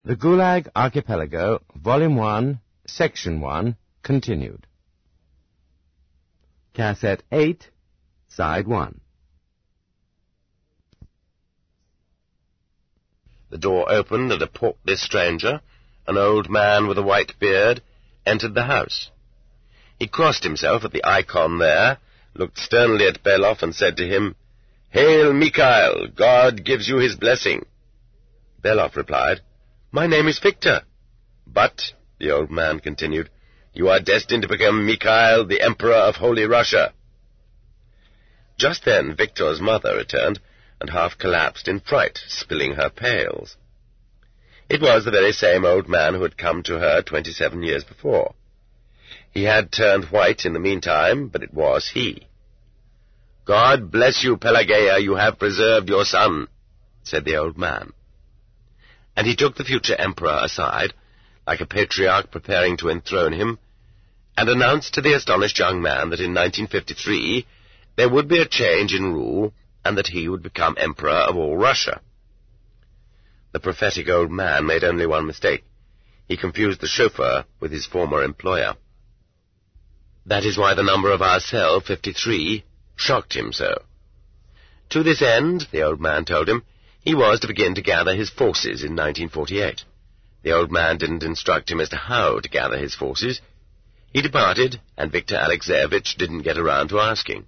The Gulag Archipelago, Volume 1, Section 1, continued. Cassette 8, Side 1. The door opened, and a portly stranger, an old man with a white beard, entered the house. He crossed himself at the icon there, looked sternly at Belov, and said to him, "Hail, Mikhail! God gives you his blessing." Belov replied, "My name is Victor." "But," the old man continued, "you are destined to become Mikhail, the Emperor of Holy Russia." Just then Victor's mother returned, and half collapsed in fright, spilling her pails. It was the very same old man who had come to her 27 years before. He had turned white in the meantime, but it was he. "God bless you, Pelageya, you have preserved your son," said the old man. And he took the future emperor aside, like a patriarch preparing to enthrone him, and announced to the astonished young man that in 1953 there would be a change in rule, and that he would become emperor of all Russia. The prophetic old man made only one mistake. He confused the chauffeur with his former employer. That is why the number of our cell, 53, shocked him so. To this end, the old man told him, he was to begin to gather his forces in 1948. The old man didn't instruct him as to how to gather his forces. He departed, and Viktor Alexeyevich didn't get around to asking.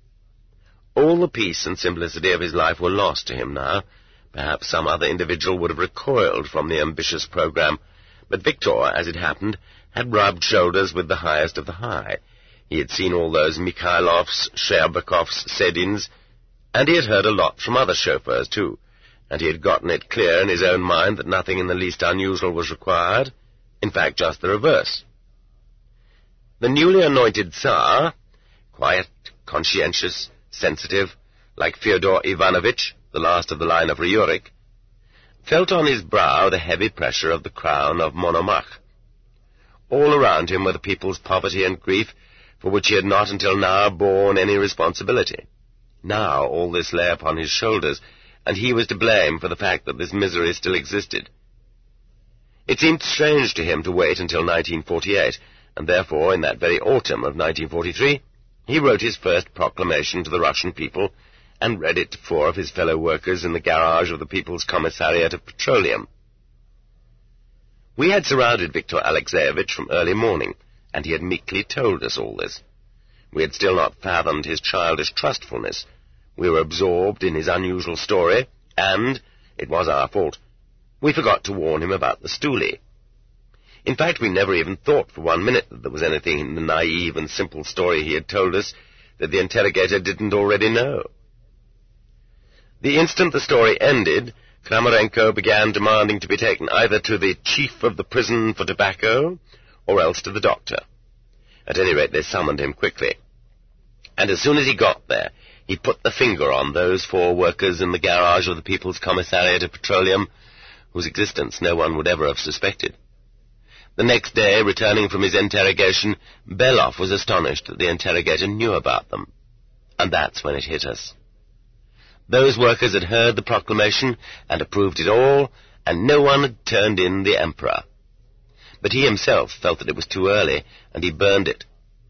All the peace and simplicity of his life were lost to him now. Perhaps some other individual would have recoiled from the ambitious program, but Victor, as it happened, had rubbed shoulders with the highest of the high. He had seen all those Mikhailovs, Sherbakovs, Sedins, and he had heard a lot from other chauffeurs, too, and he had gotten it clear in his own mind that nothing in the least unusual was required, in fact, just the reverse. The newly anointed Tsar, quiet, conscientious, sensitive, like Fyodor Ivanovich, the last of the line of Ryurik, felt on his brow the heavy pressure of the crown of Monomach. All around him were the people's poverty and grief, for which he had not until now borne any responsibility. Now all this lay upon his shoulders, and he was to blame for the fact that this misery still existed. It seemed strange to him to wait until 1948, and therefore, in that very autumn of 1943, he wrote his first proclamation to the Russian people, and read it to 4 of his fellow workers in the garage of the People's Commissariat of Petroleum. We had surrounded Viktor Alexeyevich from early morning, and he had meekly told us all this. We had still not fathomed his childish trustfulness. We were absorbed in his unusual story, and, it was our fault, we forgot to warn him about the stoolie. In fact, we never even thought for 1 minute that there was anything in the naive and simple story he had told us that the interrogator didn't already know. The instant the story ended, Kramarenko began demanding to be taken either to the chief of the prison for tobacco, or else to the doctor. At any rate, they summoned him quickly. And as soon as he got there, he put the finger on those 4 workers in the garage of the People's Commissariat of Petroleum, whose existence no one would ever have suspected. The next day, returning from his interrogation, Belov was astonished that the interrogator knew about them. And that's when it hit us. Those workers had heard the proclamation and approved it all, and no one had turned in the emperor. But he himself felt that it was too early, and he burned it.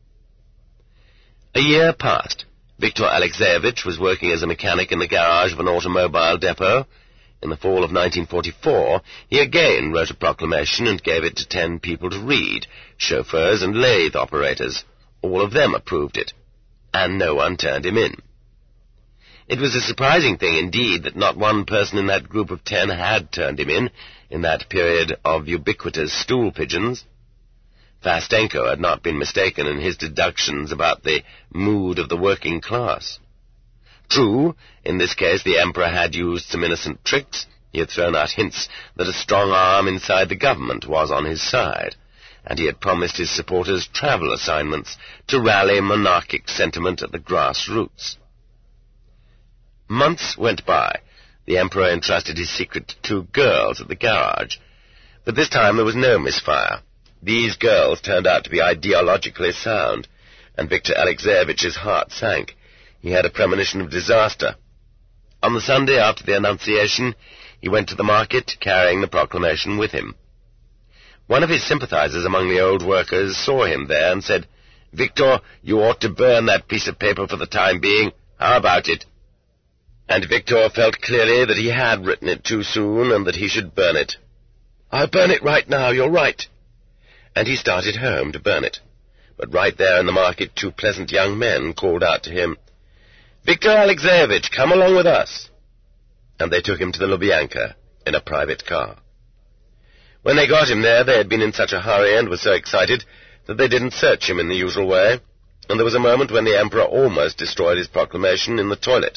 A year passed. Viktor Alexeyevich was working as a mechanic in the garage of an automobile depot. In the fall of 1944, he again wrote a proclamation and gave it to 10 people to read, chauffeurs and lathe operators. All of them approved it, and no one turned him in. It was a surprising thing indeed that not one person in that group of 10 had turned him in that period of ubiquitous stool pigeons. Fastenko had not been mistaken in his deductions about the mood of the working class. True, in this case the emperor had used some innocent tricks. He had thrown out hints that a strong arm inside the government was on his side, and he had promised his supporters travel assignments to rally monarchic sentiment at the grassroots. Months went by. The emperor entrusted his secret to 2 girls at the garage, but this time there was no misfire. These girls turned out to be ideologically sound, and Viktor Alexeyevich's heart sank. He had a premonition of disaster. On the Sunday after the Annunciation, He went to the market, carrying the proclamation with him. One of his sympathizers among the old workers saw him there and said, "Victor, you ought to burn that piece of paper for the time being. How about it?" And Victor felt clearly that he had written it too soon and that he should burn it. "I'll burn it right now, you're right." And he started home to burn it. But right there in the market 2 pleasant young men called out to him, "Victor Alexeyevich, come along with us." And they took him to the Lubyanka in a private car. When they got him there, they had been in such a hurry and were so excited that they didn't search him in the usual way, and there was a moment when the Emperor almost destroyed his proclamation in the toilet.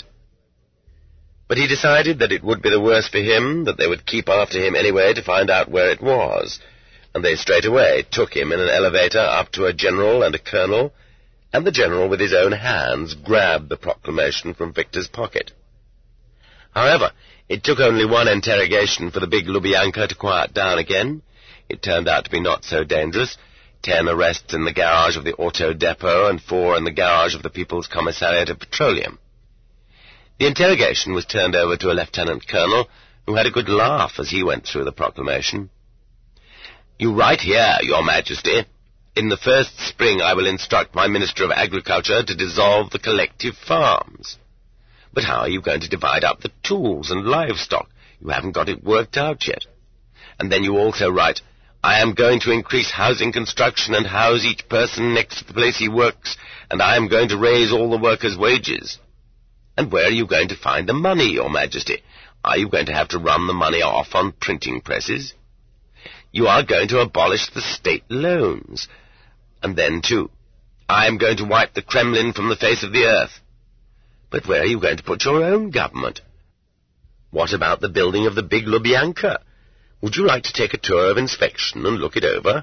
But he decided that it would be the worse for him, that they would keep after him anyway to find out where it was, and they straightway took him in an elevator up to a general and a colonel, and the general with his own hands grabbed the proclamation from Victor's pocket. However, it took only one interrogation for the big Lubyanka to quiet down again. It turned out to be not so dangerous. 10 arrests in the garage of the auto depot and 4 in the garage of the People's Commissariat of Petroleum. The interrogation was turned over to a lieutenant colonel, who had a good laugh as he went through the proclamation. "You write here, Your Majesty, in the first spring I will instruct my Minister of Agriculture to dissolve the collective farms. But how are you going to divide up the tools and livestock? You haven't got it worked out yet. And then you also write, I am going to increase housing construction and house each person next to the place he works, and I am going to raise all the workers' wages. And where are you going to find the money, Your Majesty? Are you going to have to run the money off on printing presses? You are going to abolish the state loans. And then, too, I am going to wipe the Kremlin from the face of the earth. But where are you going to put your own government? What about the building of the big Lubyanka? Would you like to take a tour of inspection and look it over?"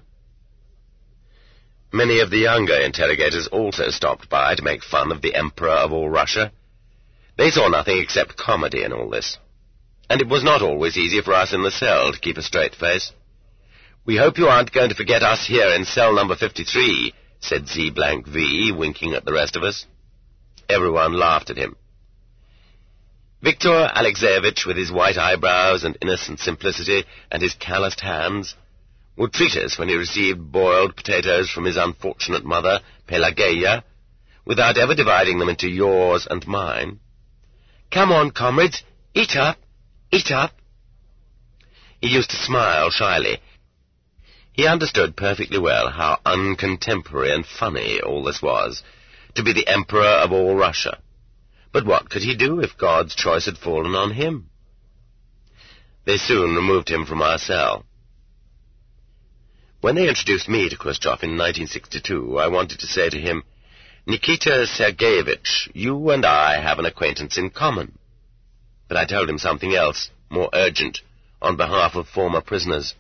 Many of the younger interrogators also stopped by to make fun of the Emperor of all Russia. They saw nothing except comedy in all this, and it was not always easy for us in the cell to keep a straight face. "We hope you aren't going to forget us here in cell number 53, said Z-V, winking at the rest of us. Everyone laughed at him. Victor Alexeyevich, with his white eyebrows and innocent simplicity and his calloused hands, would treat us when he received boiled potatoes from his unfortunate mother, Pelageya, without ever dividing them into yours and mine. "Come on, comrades, eat up, eat up." He used to smile shyly. He understood perfectly well how uncontemporary and funny all this was, to be the Emperor of all Russia. But what could he do if God's choice had fallen on him? They soon removed him from our cell. When they introduced me to Khrushchev in 1962, I wanted to say to him, "Nikita Sergeyevich, you and I have an acquaintance in common." But I told him something else, more urgent, on behalf of former prisoners.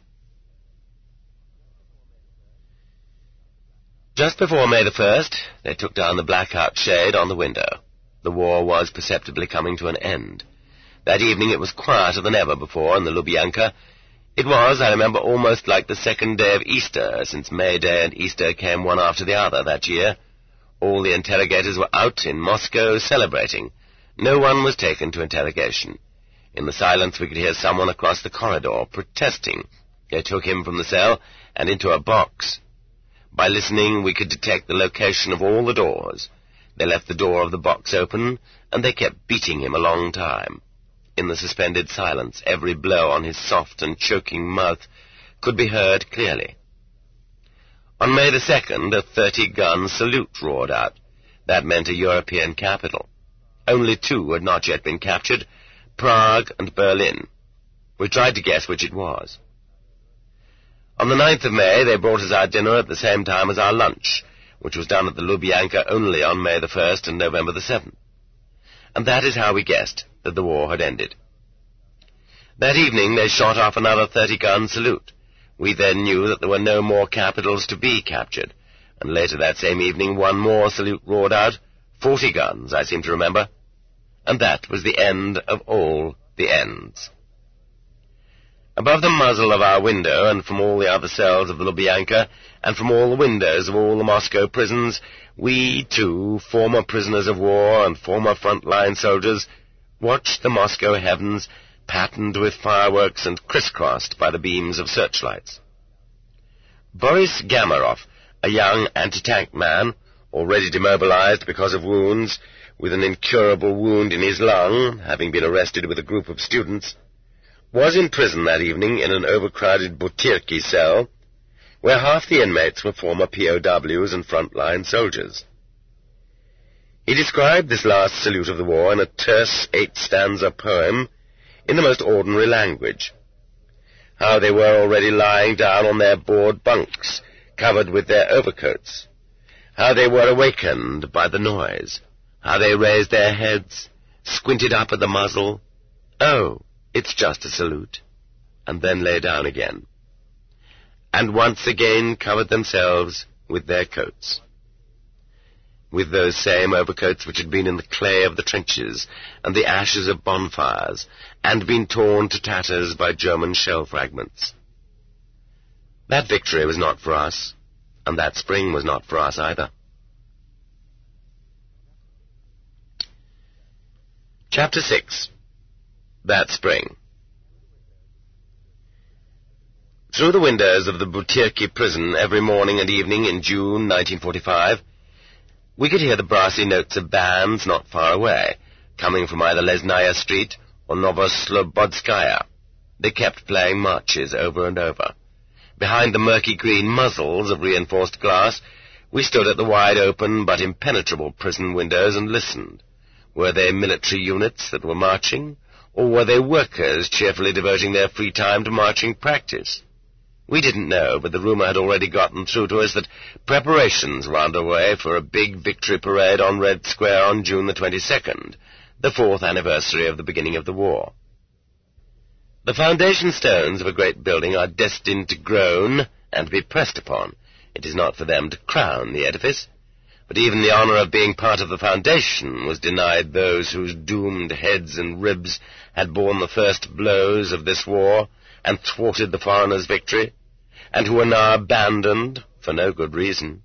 Just before May the 1st, they took down the blackout shade on the window. The war was perceptibly coming to an end. That evening it was quieter than ever before in the Lubyanka. It was, I remember, almost like the second day of Easter, since May Day and Easter came one after the other that year. All the interrogators were out in Moscow celebrating. No one was taken to interrogation. In the silence we could hear someone across the corridor protesting. They took him from the cell and into a box. By listening we could detect the location of all the doors. They left the door of the box open, and they kept beating him a long time. In the suspended silence, every blow on his soft and choking mouth could be heard clearly. On May the 2nd, a 30-gun salute roared out. That meant a European capital. Only 2 had not yet been captured, Prague and Berlin. We tried to guess which it was. On the 9th of May, they brought us our dinner at the same time as our lunch, which was done at the Lubyanka only on May the 1st and November the 7th. And that is how we guessed that the war had ended. That evening they shot off another 30-gun salute. We then knew that there were no more capitals to be captured, and later that same evening one more salute roared out, 40 guns, I seem to remember, and that was the end of all the ends. Above the muzzle of our window, and from all the other cells of the Lubyanka, and from all the windows of all the Moscow prisons, we, too, former prisoners of war and former front-line soldiers, watched the Moscow heavens patterned with fireworks and crisscrossed by the beams of searchlights. Boris Gamarov, a young anti-tank man, already demobilized because of wounds, with an incurable wound in his lung, having been arrested with a group of students, was in prison that evening in an overcrowded Butyrki cell, where half the inmates were former POWs and front-line soldiers. He described this last salute of the war in a terse 8-stanza poem in the most ordinary language. How they were already lying down on their board bunks, covered with their overcoats. How they were awakened by the noise. How they raised their heads, squinted up at the muzzle. Oh, it's just a salute. And then lay down again. And once again covered themselves with their coats. With those same overcoats which had been in the clay of the trenches and the ashes of bonfires, and been torn to tatters by German shell fragments. That victory was not for us, and that spring was not for us either. Chapter 6. That Spring. Through the windows of the Butyrki prison every morning and evening in June 1945, we could hear the brassy notes of bands not far away, coming from either Lesnaya Street or Novoslobodskaya. They kept playing marches over and over. Behind the murky green muzzles of reinforced glass, we stood at the wide-open but impenetrable prison windows and listened. Were they military units that were marching, or were they workers cheerfully devoting their free time to marching practice? We didn't know, but the rumor had already gotten through to us that preparations were underway for a big victory parade on Red Square on June the 22nd, the 4th anniversary of the beginning of the war. The foundation stones of a great building are destined to groan and be pressed upon. It is not for them to crown the edifice, but even the honor of being part of the foundation was denied those whose doomed heads and ribs had borne the first blows of this war and thwarted the foreigners' victory, and who were now abandoned for no good reason.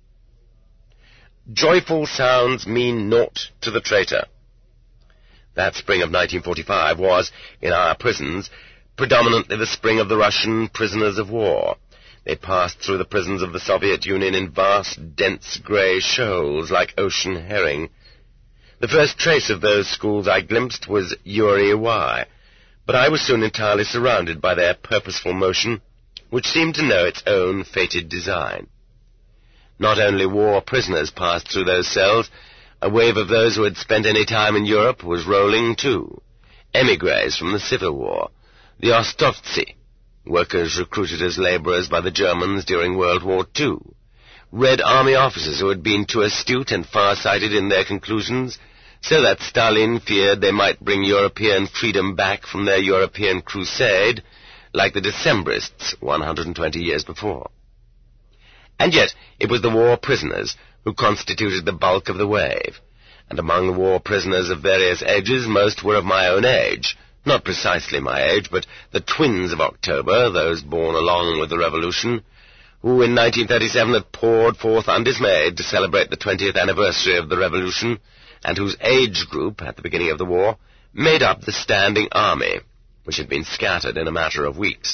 Joyful sounds mean naught to the traitor. That spring of 1945 was, in our prisons, predominantly the spring of the Russian prisoners of war. They passed through the prisons of the Soviet Union in vast, dense grey shoals like ocean herring. The first trace of those schools I glimpsed was Yuri Y, but I was soon entirely surrounded by their purposeful motion, which seemed to know its own fated design. Not only war prisoners passed through those cells, a wave of those who had spent any time in Europe was rolling too. Émigrés from the Civil War, the Ostovtsi, workers recruited as labourers by the Germans during World War II, Red Army officers who had been too astute and far-sighted in their conclusions, so that Stalin feared they might bring European freedom back from their European crusade, like the Decembrists 120 years before. And yet it was the war prisoners who constituted the bulk of the wave, and among the war prisoners of various ages most were of my own age, not precisely my age, but the twins of October, those born along with the Revolution, who in 1937 had poured forth undismayed to celebrate the 20th anniversary of the Revolution, and whose age group, at the beginning of the war, made up the standing army, which had been scattered in a matter of weeks.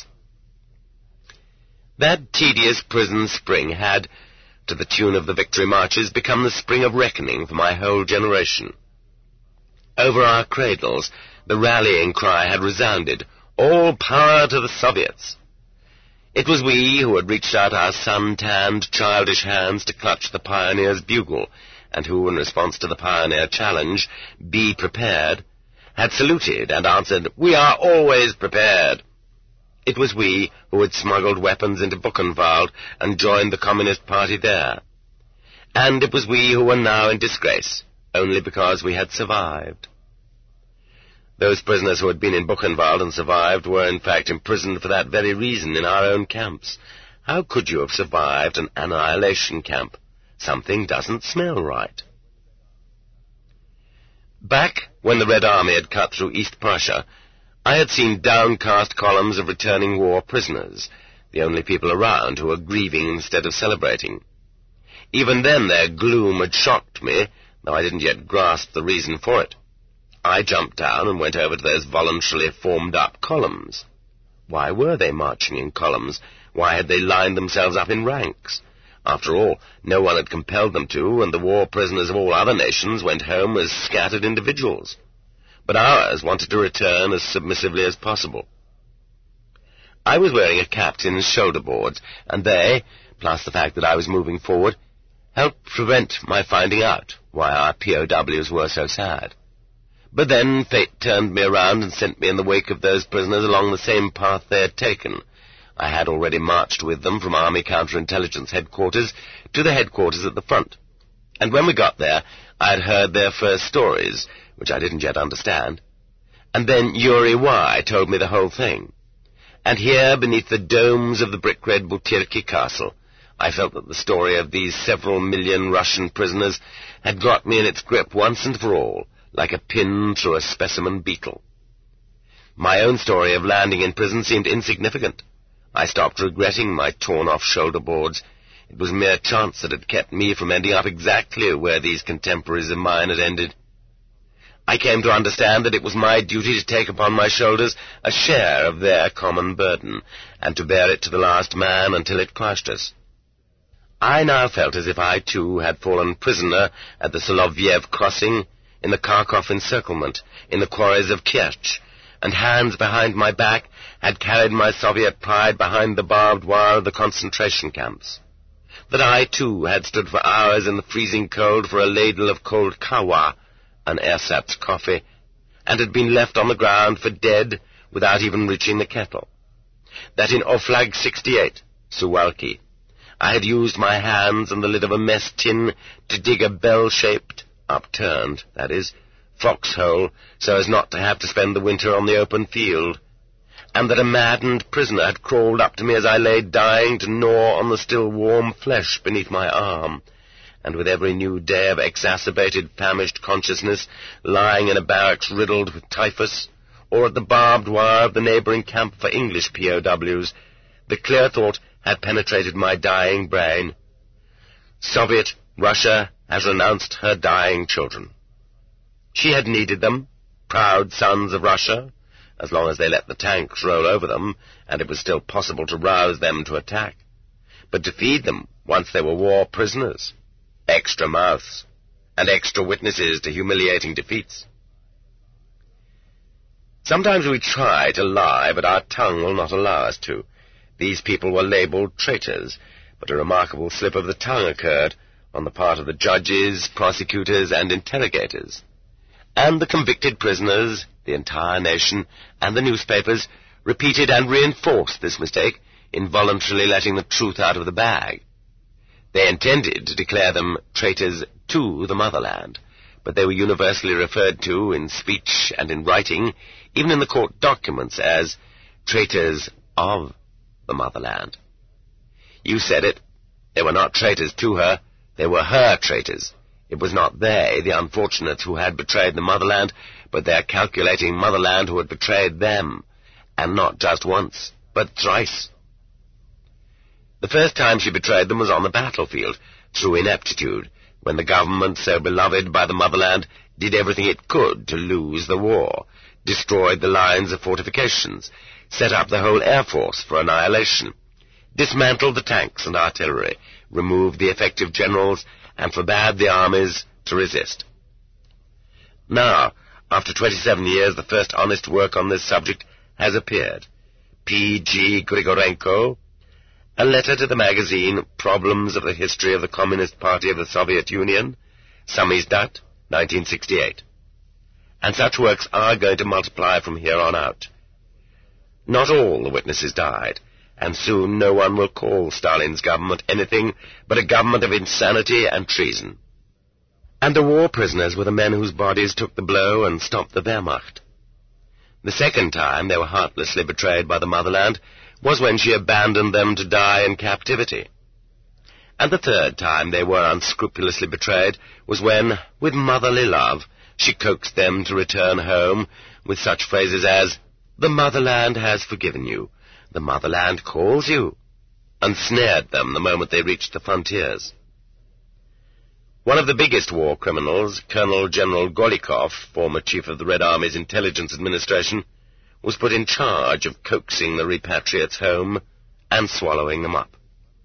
That tedious prison spring had, to the tune of the victory marches, become the spring of reckoning for my whole generation. Over our cradles, the rallying cry had resounded, "All power to the Soviets!" It was we who had reached out our sun-tanned, childish hands to clutch the pioneer's bugle, and who, in response to the pioneer challenge, "Be prepared," had saluted and answered, "We are always prepared." It was we who had smuggled weapons into Buchenwald and joined the Communist Party there. And it was we who were now in disgrace, only because we had survived. Those prisoners who had been in Buchenwald and survived were, in fact, imprisoned for that very reason in our own camps. How could you have survived an annihilation camp? Something doesn't smell right. Back when the Red Army had cut through East Prussia, I had seen downcast columns of returning war prisoners, the only people around who were grieving instead of celebrating. Even then their gloom had shocked me, though I didn't yet grasp the reason for it. I jumped down and went over to those voluntarily formed-up columns. Why were they marching in columns? Why had they lined themselves up in ranks? After all, no one had compelled them to, and the war prisoners of all other nations went home as scattered individuals. But ours wanted to return as submissively as possible. I was wearing a captain's shoulder boards, and they, plus the fact that I was moving forward, helped prevent my finding out why our POWs were so sad. But then fate turned me around and sent me in the wake of those prisoners along the same path they had taken. I had already marched with them from Army Counterintelligence Headquarters to the headquarters at the front. And when we got there, I had heard their first stories, which I didn't yet understand. And then Yuri Y. told me the whole thing. And here, beneath the domes of the brick-red Butyrki Castle, I felt that the story of these several million Russian prisoners had got me in its grip once and for all, like a pin through a specimen beetle. My own story of landing in prison seemed insignificant. I stopped regretting my torn-off shoulder boards. It was mere chance that had kept me from ending up exactly where these contemporaries of mine had ended. I came to understand that it was my duty to take upon my shoulders a share of their common burden, and to bear it to the last man until it crushed us. I now felt as if I, too, had fallen prisoner at the Soloviev crossing, in the Kharkov encirclement, in the quarries of Kerch, and hands behind my back had carried my Soviet pride behind the barbed wire of the concentration camps. That I, too, had stood for hours in the freezing cold for a ladle of cold kawa, an ersatz coffee, and had been left on the ground for dead without even reaching the kettle. That in Oflag 68, Suwalki, I had used my hands and the lid of a mess tin to dig a bell-shaped, upturned, that is, foxhole, so as not to have to spend the winter on the open field, and that a maddened prisoner had crawled up to me as I lay dying to gnaw on the still warm flesh beneath my arm, and with every new day of exacerbated, famished consciousness lying in a barracks riddled with typhus, or at the barbed wire of the neighbouring camp for English POWs, the clear thought had penetrated my dying brain. Soviet Russia has renounced her dying children. She had needed them, proud sons of Russia, as long as they let the tanks roll over them, and it was still possible to rouse them to attack. But to feed them once they were war prisoners, extra mouths, and extra witnesses to humiliating defeats. Sometimes we try to lie, but our tongue will not allow us to. These people were labelled traitors, but a remarkable slip of the tongue occurred on the part of the judges, prosecutors, and interrogators. And the convicted prisoners, the entire nation, and the newspapers repeated and reinforced this mistake in voluntarily letting the truth out of the bag. They intended to declare them traitors to the motherland, but they were universally referred to in speech and in writing, even in the court documents, as traitors of the motherland. You said it. They were not traitors to her. They were her traitors. It was not they, the unfortunates, who had betrayed the motherland, but their calculating motherland who had betrayed them, and not just once, but thrice. The first time she betrayed them was on the battlefield, through ineptitude, when the government, so beloved by the motherland, did everything it could to lose the war, destroyed the lines of fortifications, set up the whole air force for annihilation, dismantled the tanks and artillery, removed the effective generals, and forbade the armies to resist. Now, after 27 years, the first honest work on this subject has appeared. P.G. Grigorenko, a letter to the magazine Problems of the History of the Communist Party of the Soviet Union, Samizdat, 1968. And such works are going to multiply from here on out. Not all the witnesses died, and soon no one will call Stalin's government anything but a government of insanity and treason. And the war prisoners were the men whose bodies took the blow and stopped the Wehrmacht. The second time they were heartlessly betrayed by the motherland was when she abandoned them to die in captivity. And the third time they were unscrupulously betrayed was when, with motherly love, she coaxed them to return home with such phrases as, "The motherland has forgiven you. The motherland calls you," and snared them the moment they reached the frontiers. One of the biggest war criminals, Colonel General Golikov, former chief of the Red Army's intelligence administration, was put in charge of coaxing the repatriates home and swallowing them up.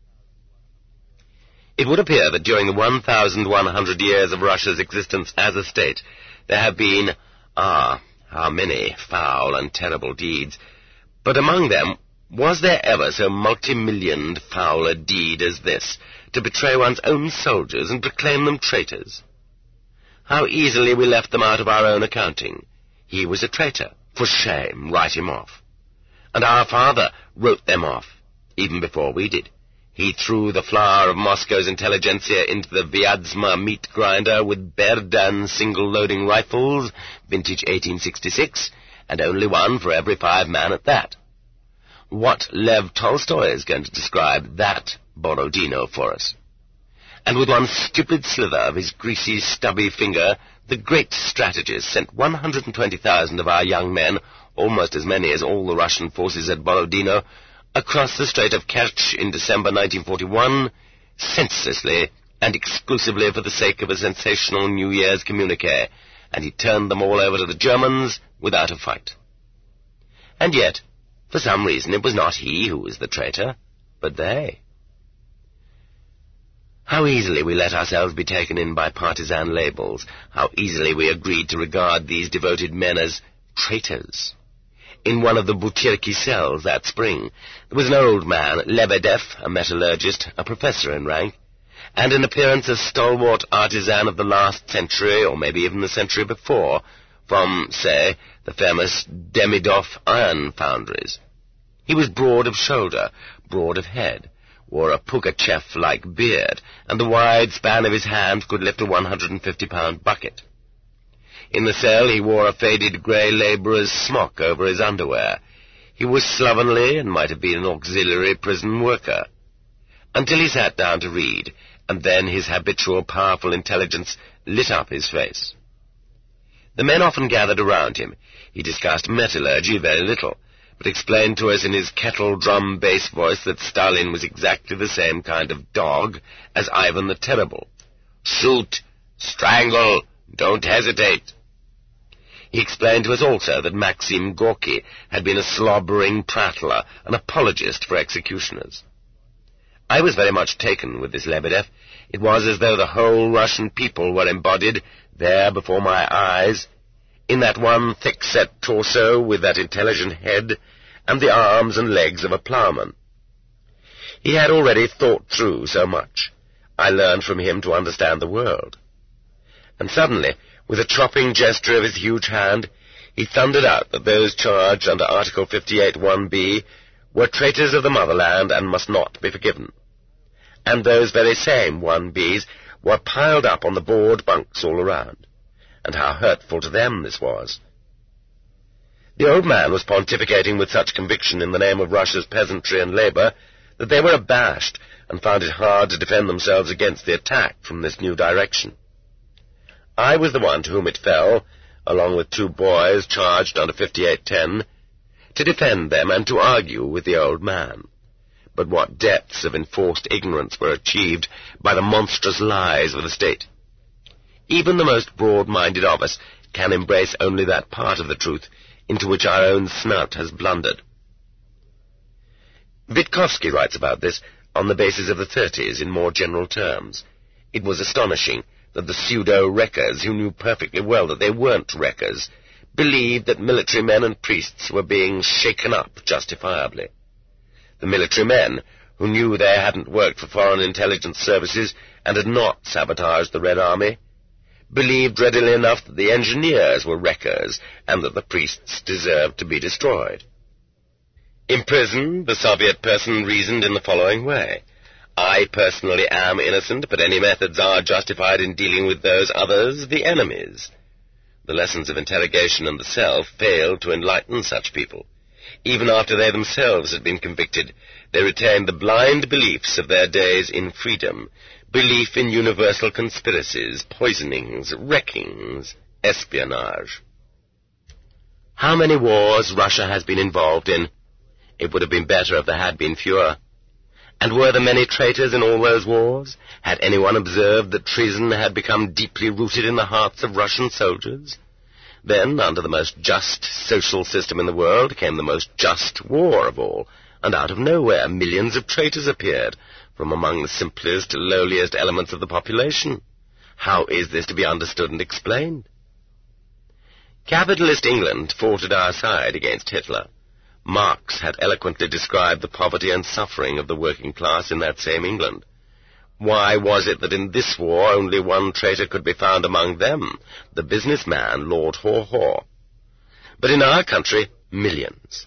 It would appear that during the 1,100 years of Russia's existence as a state, there have been, how many foul and terrible deeds, but among them, was there ever so multi-millioned foul a deed as this, to betray one's own soldiers and proclaim them traitors? How easily we left them out of our own accounting. He was a traitor. For shame, write him off. And our father wrote them off, even before we did. He threw the flower of Moscow's intelligentsia into the Vyazma meat grinder with Berdan single-loading rifles, vintage 1866, and only one for every 5 men at that. What Lev Tolstoy is going to describe that Borodino for us. And with one stupid slither of his greasy, stubby finger, the great strategist sent 120,000 of our young men, almost as many as all the Russian forces at Borodino, across the Strait of Kerch in December 1941, senselessly and exclusively for the sake of a sensational New Year's communiqué, and he turned them all over to the Germans without a fight. And yet, for some reason, it was not he who was the traitor, but they. How easily we let ourselves be taken in by partisan labels, how easily we agreed to regard these devoted men as traitors. In one of the Butyrki cells that spring, there was an old man, Lebedev, a metallurgist, a professor in rank, and in appearance a stalwart artisan of the last century, or maybe even the century before, from, say, the famous Demidov iron foundries. He was broad of shoulder, broad of head, wore a Pugachev-like beard, and the wide span of his hand could lift a 150-pound bucket. In the cell he wore a faded grey labourer's smock over his underwear. He was slovenly and might have been an auxiliary prison worker. Until he sat down to read, and then his habitual powerful intelligence lit up his face. The men often gathered around him. He discussed metallurgy very little, but explained to us in his kettle-drum bass voice that Stalin was exactly the same kind of dog as Ivan the Terrible. Shoot! Strangle! Don't hesitate! He explained to us also that Maxim Gorky had been a slobbering prattler, an apologist for executioners. I was very much taken with this Lebedev. It was as though the whole Russian people were embodied there before my eyes, in that one thick-set torso with that intelligent head and the arms and legs of a ploughman. He had already thought through so much. I learned from him to understand the world. And suddenly, with a chopping gesture of his huge hand, he thundered out that those charged under Article 58(1)b were traitors of the motherland and must not be forgiven. And those very same 1Bs were piled up on the board bunks all around. And how hurtful to them this was. The old man was pontificating with such conviction in the name of Russia's peasantry and labour that they were abashed and found it hard to defend themselves against the attack from this new direction. I was the one to whom it fell, along with 2 boys charged under 5810, to defend them and to argue with the old man. But what depths of enforced ignorance were achieved by the monstrous lies of the state! Even the most broad-minded of us can embrace only that part of the truth into which our own snout has blundered. Witkowski writes about this on the basis of the 30s in more general terms. It was astonishing that the pseudo-wreckers, who knew perfectly well that they weren't wreckers, believed that military men and priests were being shaken up justifiably. The military men, who knew they hadn't worked for foreign intelligence services and had not sabotaged the Red Army, believed readily enough that the engineers were wreckers and that the priests deserved to be destroyed. In prison, the Soviet person reasoned in the following way: I personally am innocent, but any methods are justified in dealing with those others, the enemies. The lessons of interrogation and the cell failed to enlighten such people. Even after they themselves had been convicted, they retained the blind beliefs of their days in freedom, belief in universal conspiracies, poisonings, wreckings, espionage. How many wars Russia has been involved in? It would have been better if there had been fewer. And were there many traitors in all those wars? Had anyone observed that treason had become deeply rooted in the hearts of Russian soldiers? Then, under the most just social system in the world, came the most just war of all, and out of nowhere millions of traitors appeared, from among the simplest, lowliest elements of the population. How is this to be understood and explained? Capitalist England fought at our side against Hitler. Marx had eloquently described the poverty and suffering of the working class in that same England. Why was it that in this war only one traitor could be found among them, the businessman Lord Haw-Haw? But in our country, millions.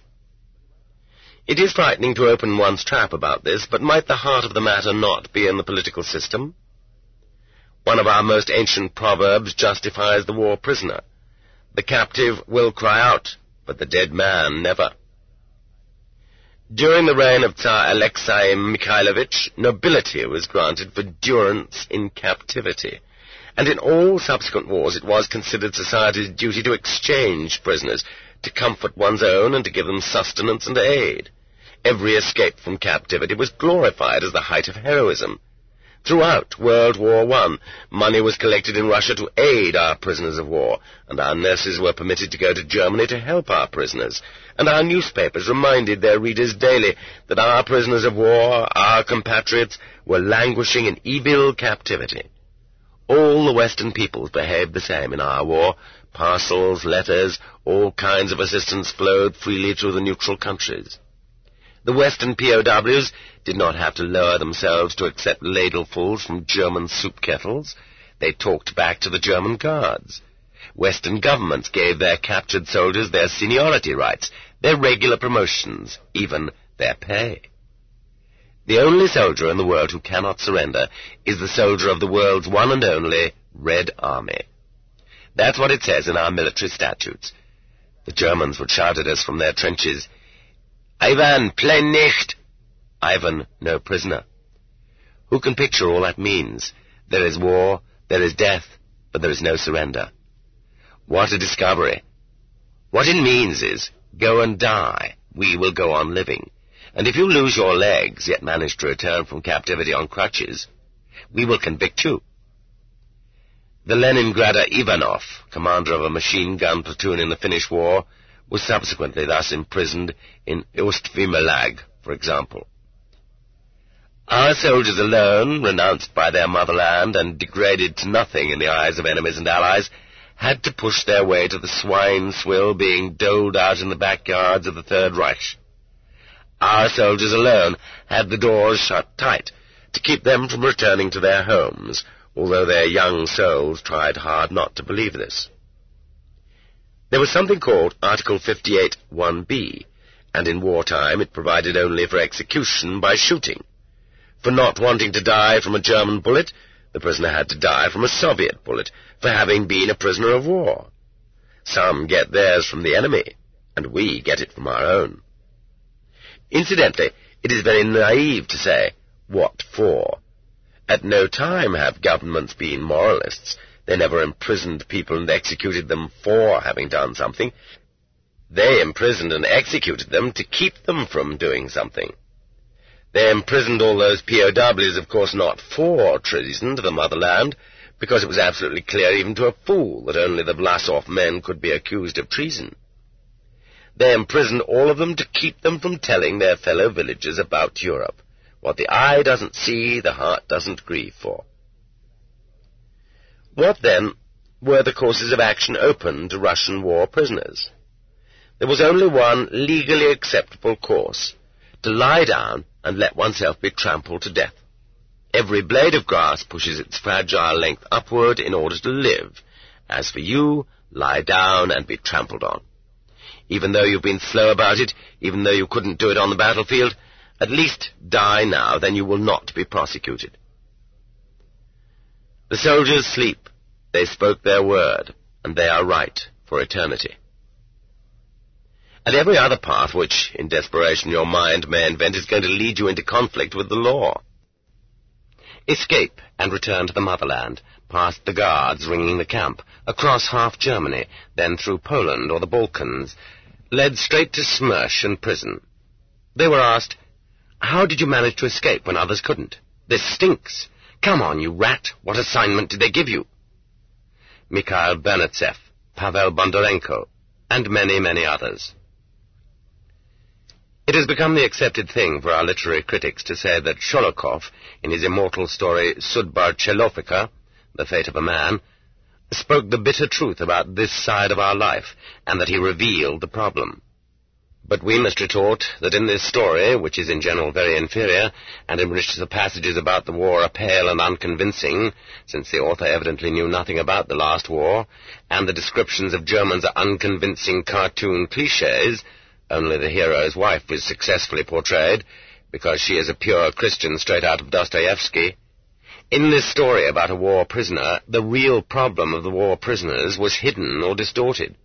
It is frightening to open one's trap about this, but might the heart of the matter not be in the political system? One of our most ancient proverbs justifies the war prisoner. The captive will cry out, but the dead man never. During the reign of Tsar Alexei Mikhailovich, nobility was granted for durance in captivity, and in all subsequent wars it was considered society's duty to exchange prisoners, to comfort one's own and to give them sustenance and aid. Every escape from captivity was glorified as the height of heroism. Throughout World War I, money was collected in Russia to aid our prisoners of war, and our nurses were permitted to go to Germany to help our prisoners, and our newspapers reminded their readers daily that our prisoners of war, our compatriots, were languishing in evil captivity. All the Western peoples behaved the same in our war. Parcels, letters, all kinds of assistance flowed freely through the neutral countries. The Western POWs did not have to lower themselves to accept ladlefuls from German soup kettles. They talked back to the German guards. Western governments gave their captured soldiers their seniority rights, their regular promotions, even their pay. The only soldier in the world who cannot surrender is the soldier of the world's one and only Red Army. That's what it says in our military statutes. The Germans would shout at us from their trenches, "Ivan, plain nicht!" Ivan, no prisoner. Who can picture all that means? There is war, there is death, but there is no surrender. What a discovery. What it means is, go and die, we will go on living. And if you lose your legs, yet manage to return from captivity on crutches, we will convict you. The Leningrader Ivanov, commander of a machine-gun platoon in the Finnish War, was subsequently thus imprisoned in Ust-Vimelag, for example. Our soldiers alone, renounced by their motherland and degraded to nothing in the eyes of enemies and allies, had to push their way to the swine swill being doled out in the backyards of the Third Reich. Our soldiers alone had the doors shut tight to keep them from returning to their homes, although their young souls tried hard not to believe this. There was something called Article 58(1)b, and in wartime it provided only for execution by shooting. For not wanting to die from a German bullet, the prisoner had to die from a Soviet bullet for having been a prisoner of war. Some get theirs from the enemy, and we get it from our own. Incidentally, it is very naive to say, what for? At no time have governments been moralists. They never imprisoned people and executed them for having done something. They imprisoned and executed them to keep them from doing something. They imprisoned all those POWs, of course, not for treason to the motherland, because it was absolutely clear even to a fool that only the Vlasov men could be accused of treason. They imprisoned all of them to keep them from telling their fellow villagers about Europe. What the eye doesn't see, the heart doesn't grieve for. What, then, were the courses of action open to Russian war prisoners? There was only one legally acceptable course, to lie down and let oneself be trampled to death. Every blade of grass pushes its fragile length upward in order to live. As for you, lie down and be trampled on. Even though you've been slow about it, even though you couldn't do it on the battlefield, at least die now, then you will not be prosecuted. The soldiers sleep. They spoke their word, and they are right for eternity. And every other path which, in desperation, your mind may invent is going to lead you into conflict with the law. Escape and return to the motherland, past the guards ringing the camp, across half Germany, then through Poland or the Balkans, led straight to Smersh and prison. They were asked, How did you manage to escape when others couldn't? This stinks. Come on, you rat. What assignment did they give you? Mikhail Bernatsev, Pavel Bondarenko, and many, many others. It has become the accepted thing for our literary critics to say that Sholokhov, in his immortal story Sudbar Chelofika, The Fate of a Man, spoke the bitter truth about this side of our life, and that he revealed the problem. But we must retort that in this story, which is in general very inferior, and in which the passages about the war are pale and unconvincing, since the author evidently knew nothing about the last war, and the descriptions of Germans are unconvincing cartoon clichés, only the hero's wife is successfully portrayed, because she is a pure Christian straight out of Dostoevsky. In this story about a war prisoner, the real problem of the war prisoners was hidden or distorted.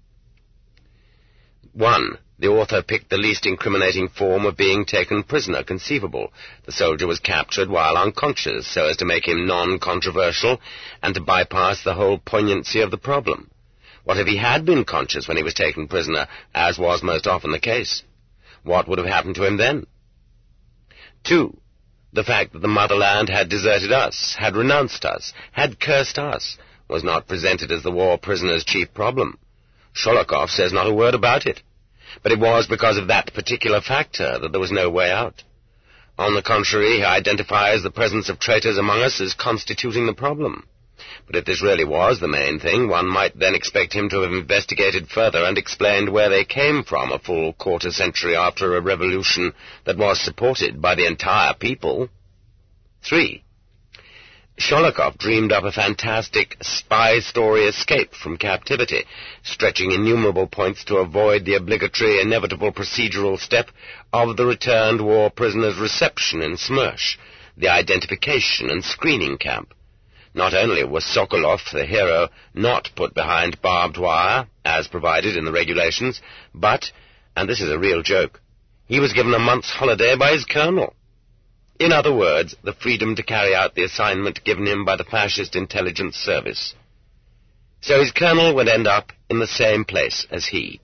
1. The author picked the least incriminating form of being taken prisoner conceivable. The soldier was captured while unconscious, so as to make him non-controversial and to bypass the whole poignancy of the problem. What if he had been conscious when he was taken prisoner, as was most often the case? What would have happened to him then? 2. The fact that the motherland had deserted us, had renounced us, had cursed us, was not presented as the war prisoner's chief problem. Sholokhov says not a word about it. But it was because of that particular factor that there was no way out. On the contrary, he identifies the presence of traitors among us as constituting the problem. But if this really was the main thing, one might then expect him to have investigated further and explained where they came from a full quarter-century after a revolution that was supported by the entire people. 3. Sholokhov dreamed up a fantastic spy story escape from captivity, stretching innumerable points to avoid the obligatory, inevitable procedural step of the returned war prisoner's reception in Smersh, the identification and screening camp. Not only was Sokolov, the hero, not put behind barbed wire, as provided in the regulations, but, and this is a real joke, he was given a month's holiday by his colonel. In other words, the freedom to carry out the assignment given him by the fascist intelligence service. So his colonel would end up in the same place as he.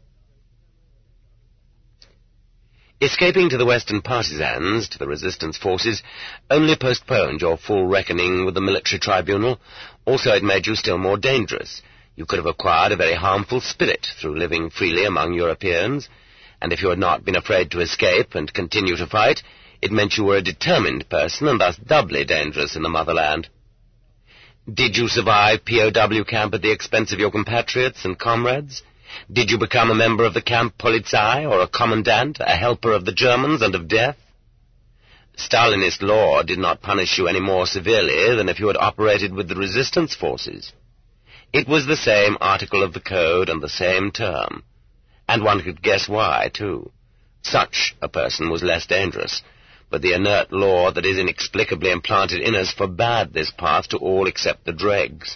Escaping to the Western partisans, to the resistance forces, only postponed your full reckoning with the military tribunal. Also, it made you still more dangerous. You could have acquired a very harmful spirit through living freely among Europeans, and if you had not been afraid to escape and continue to fight, it meant you were a determined person and thus doubly dangerous in the motherland. Did you survive POW camp at the expense of your compatriots and comrades? Did you become a member of the camp Polizei or a commandant, a helper of the Germans and of death? Stalinist law did not punish you any more severely than if you had operated with the resistance forces. It was the same article of the code and the same term, and one could guess why, too. Such a person was less dangerous, but the inert law that is inexplicably implanted in us forbade this path to all except the dregs.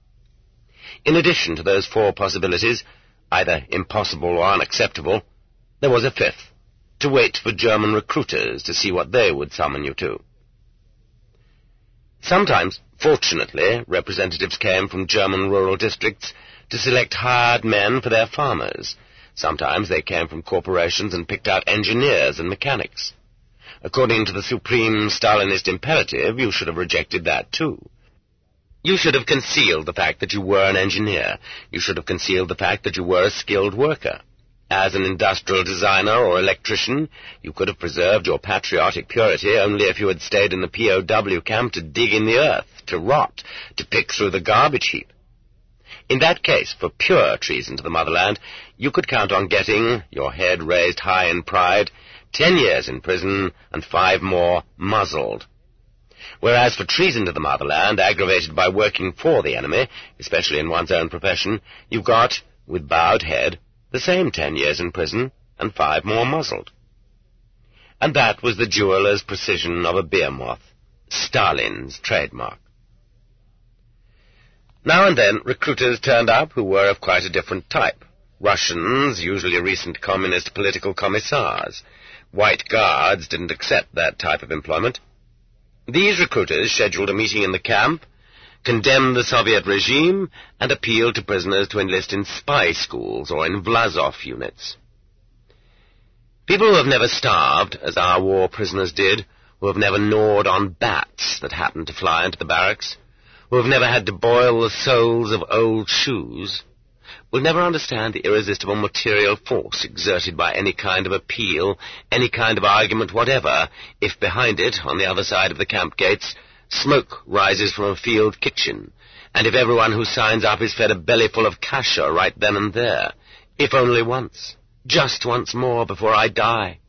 In addition to those 4 possibilities, either impossible or unacceptable, there was a 5th, to wait for German recruiters to see what they would summon you to. Sometimes, fortunately, representatives came from German rural districts to select hired men for their farmers. Sometimes they came from corporations and picked out engineers and mechanics. According to the supreme Stalinist imperative, you should have rejected that too. You should have concealed the fact that you were an engineer. You should have concealed the fact that you were a skilled worker. As an industrial designer or electrician, you could have preserved your patriotic purity only if you had stayed in the POW camp to dig in the earth, to rot, to pick through the garbage heap. In that case, for pure treason to the motherland, you could count on getting, your head raised high in pride, 10 years in prison and 5 more muzzled. Whereas for treason to the motherland, aggravated by working for the enemy, especially in one's own profession, you got, with bowed head, the same 10 years in prison and 5 more muzzled. And that was the jeweller's precision of a beer moth, Stalin's trademark. Now and then, recruiters turned up who were of quite a different type. Russians, usually recent communist political commissars. White Guards didn't accept that type of employment. These recruiters scheduled a meeting in the camp, condemned the Soviet regime, and appealed to prisoners to enlist in spy schools or in Vlasov units. People who have never starved, as our war prisoners did, who have never gnawed on bats that happened to fly into the barracks, who have never had to boil the soles of old shoes, will never understand the irresistible material force exerted by any kind of appeal, any kind of argument whatever, if behind it, on the other side of the camp gates, smoke rises from a field kitchen, and if everyone who signs up is fed a bellyful of kasha right then and there, if only once, just once more before I die.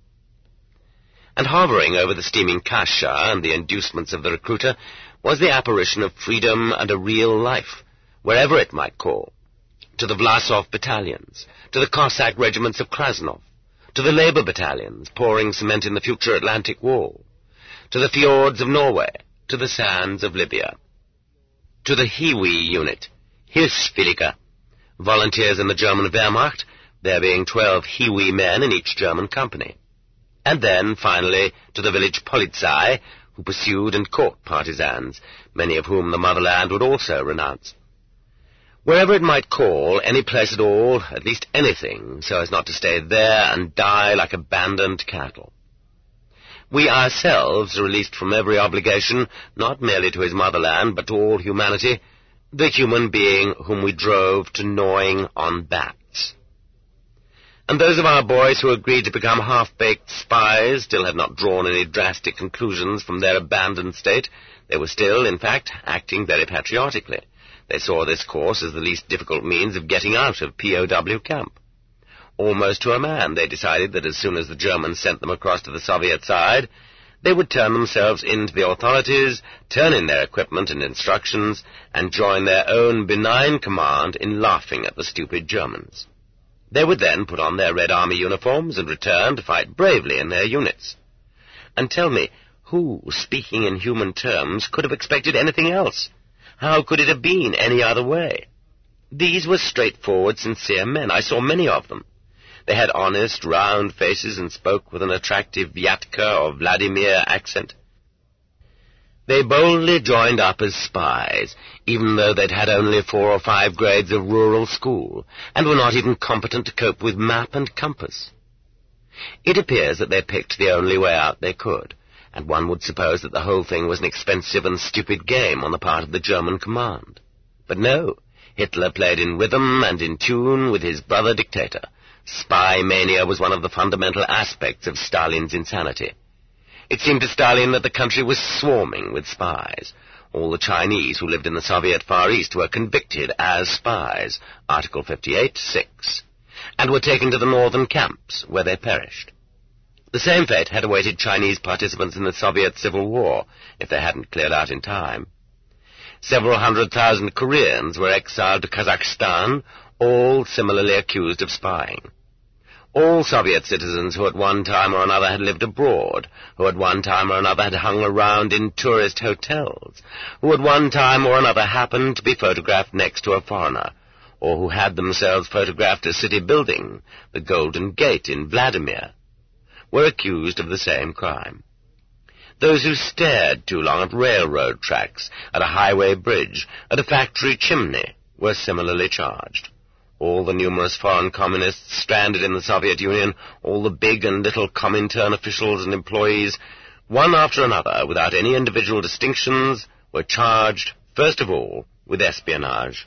And hovering over the steaming kasha and the inducements of the recruiter was the apparition of freedom and a real life, wherever it might call, to the Vlasov battalions, to the Cossack regiments of Krasnov, to the Labour battalions pouring cement in the future Atlantic wall, to the fjords of Norway, to the sands of Libya, to the Hiwi unit, Hilfswillige, volunteers in the German Wehrmacht, there being 12 Hiwi men in each German company, and then, finally, to the village Polizei, who pursued and caught partisans, many of whom the motherland would also renounce. Wherever it might call, any place at all, at least anything, so as not to stay there and die like abandoned cattle. We ourselves, released from every obligation, not merely to his motherland, but to all humanity, the human being whom we drove to gnawing on bats. And those of our boys who agreed to become half-baked spies still had not drawn any drastic conclusions from their abandoned state. They were still, in fact, acting very patriotically. They saw this course as the least difficult means of getting out of POW camp. Almost to a man, they decided that as soon as the Germans sent them across to the Soviet side, they would turn themselves in to the authorities, turn in their equipment and instructions, and join their own benign command in laughing at the stupid Germans. They would then put on their Red Army uniforms and return to fight bravely in their units. And tell me, who, speaking in human terms, could have expected anything else? How could it have been any other way? These were straightforward, sincere men. I saw many of them. They had honest, round faces and spoke with an attractive Vyatka or Vladimir accent. They boldly joined up as spies, even though they'd had only 4 or 5 grades of rural school, and were not even competent to cope with map and compass. It appears that they picked the only way out they could, and one would suppose that the whole thing was an expensive and stupid game on the part of the German command. But no, Hitler played in rhythm and in tune with his brother dictator. Spy mania was one of the fundamental aspects of Stalin's insanity. It seemed to Stalin that the country was swarming with spies. All the Chinese who lived in the Soviet Far East were convicted as spies, Article 58(6), and were taken to the northern camps, where they perished. The same fate had awaited Chinese participants in the Soviet Civil War, if they hadn't cleared out in time. Several 100,000 Koreans were exiled to Kazakhstan, all similarly accused of spying. All Soviet citizens who at one time or another had lived abroad, who at one time or another had hung around in tourist hotels, who at one time or another happened to be photographed next to a foreigner, or who had themselves photographed a city building, the Golden Gate in Vladimir, were accused of the same crime. Those who stared too long at railroad tracks, at a highway bridge, at a factory chimney, were similarly charged. All the numerous foreign communists stranded in the Soviet Union, all the big and little Comintern officials and employees, one after another, without any individual distinctions, were charged, first of all, with espionage.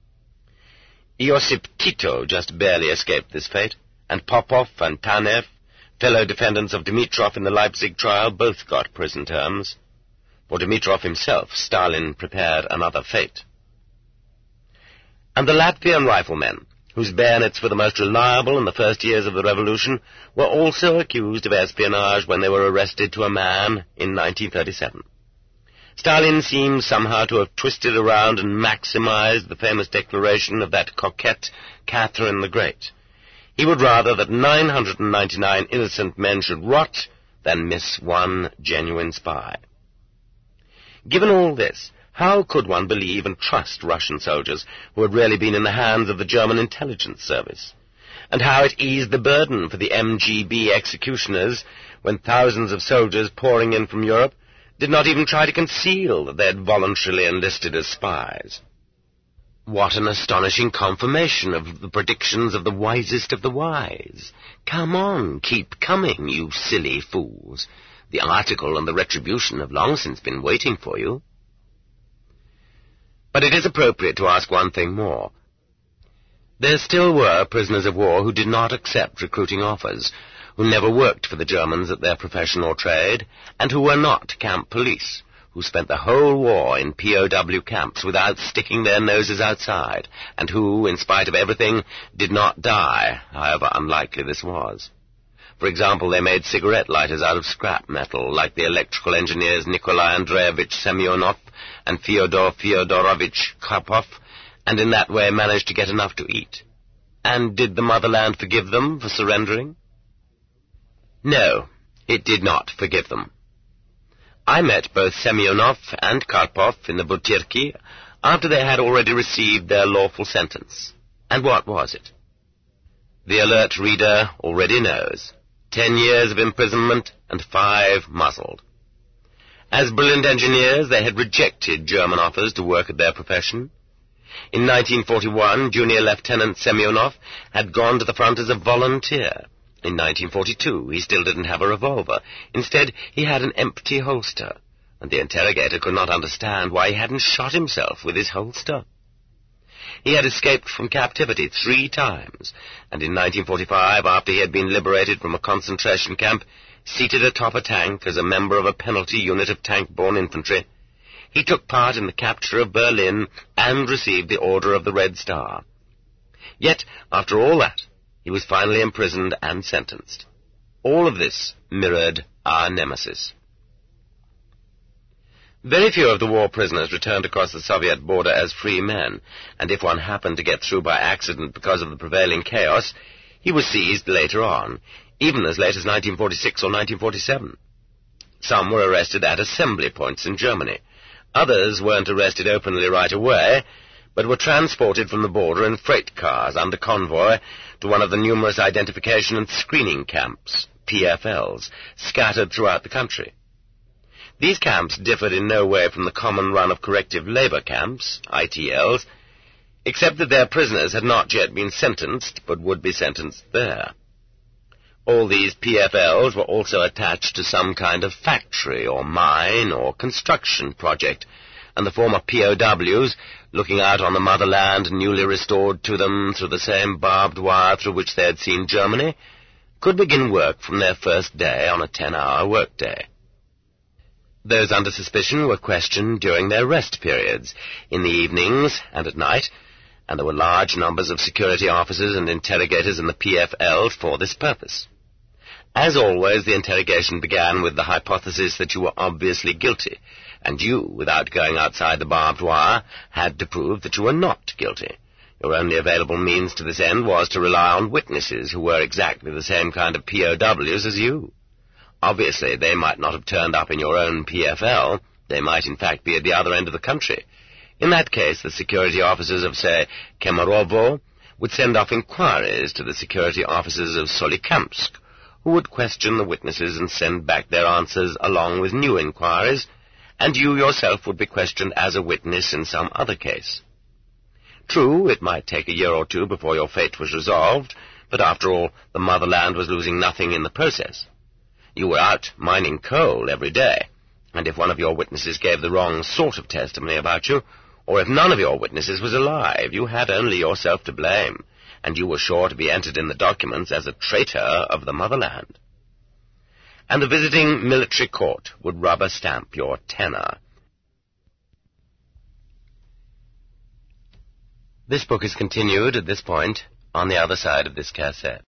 Iosip Tito just barely escaped this fate, and Popov and Tanev, fellow defendants of Dimitrov in the Leipzig trial, both got prison terms. For Dimitrov himself, Stalin prepared another fate. And the Latvian riflemen, whose bayonets were the most reliable in the first years of the revolution, were also accused of espionage when they were arrested to a man in 1937. Stalin seems somehow to have twisted around and maximized the famous declaration of that coquette Catherine the Great. He would rather that 999 innocent men should rot than miss one genuine spy. Given all this, how could one believe and trust Russian soldiers who had really been in the hands of the German intelligence service? And how it eased the burden for the MGB executioners when thousands of soldiers pouring in from Europe did not even try to conceal that they had voluntarily enlisted as spies. What an astonishing confirmation of the predictions of the wisest of the wise. Come on, keep coming, you silly fools. The article and the retribution have long since been waiting for you. But it is appropriate to ask one thing more. There still were prisoners of war who did not accept recruiting offers, who never worked for the Germans at their profession or trade, and who were not camp police, who spent the whole war in POW camps without sticking their noses outside, and who, in spite of everything, did not die, however unlikely this was. For example, they made cigarette lighters out of scrap metal, like the electrical engineers Nikolai Andreevich Semyonov and Fyodor Fyodorovich Karpov, and in that way managed to get enough to eat. And did the motherland forgive them for surrendering? No, it did not forgive them. I met both Semyonov and Karpov in the Butyrki after they had already received their lawful sentence. And what was it? The alert reader already knows. 10 years of imprisonment and 5 muzzled. As brilliant engineers, they had rejected German offers to work at their profession. In 1941, Junior Lieutenant Semyonov had gone to the front as a volunteer. In 1942, he still didn't have a revolver. Instead, he had an empty holster, and the interrogator could not understand why he hadn't shot himself with his holster. He had escaped from captivity 3 times, and in 1945, after he had been liberated from a concentration camp, seated atop a tank as a member of a penalty unit of tank-borne infantry, he took part in the capture of Berlin and received the Order of the Red Star. Yet, after all that, he was finally imprisoned and sentenced. All of this mirrored our nemesis. Very few of the war prisoners returned across the Soviet border as free men, and if one happened to get through by accident because of the prevailing chaos, he was seized later on, even as late as 1946 or 1947. Some were arrested at assembly points in Germany. Others weren't arrested openly right away, but were transported from the border in freight cars under convoy to one of the numerous identification and screening camps, PFLs, scattered throughout the country. These camps differed in no way from the common run of corrective labor camps, ITLs, except that their prisoners had not yet been sentenced, but would be sentenced there. All these PFLs were also attached to some kind of factory or mine or construction project, and the former POWs, looking out on the motherland newly restored to them through the same barbed wire through which they had seen Germany, could begin work from their first day on a 10-hour workday. Those under suspicion were questioned during their rest periods, in the evenings and at night, and there were large numbers of security officers and interrogators in the PFL for this purpose. As always, the interrogation began with the hypothesis that you were obviously guilty, and you, without going outside the barbed wire, had to prove that you were not guilty. Your only available means to this end was to rely on witnesses who were exactly the same kind of POWs as you. Obviously, they might not have turned up in your own PFL. They might, in fact, be at the other end of the country. In that case, the security officers of, say, Kemerovo would send off inquiries to the security officers of Solikamsk, who would question the witnesses and send back their answers along with new inquiries, and you yourself would be questioned as a witness in some other case. True, it might take a year or 2 before your fate was resolved, but after all, the motherland was losing nothing in the process. You were out mining coal every day, and if one of your witnesses gave the wrong sort of testimony about you, or if none of your witnesses was alive, you had only yourself to blame, and you were sure to be entered in the documents as a traitor of the motherland. And the visiting military court would rubber stamp your tenor. This book is continued at this point on the other side of this cassette.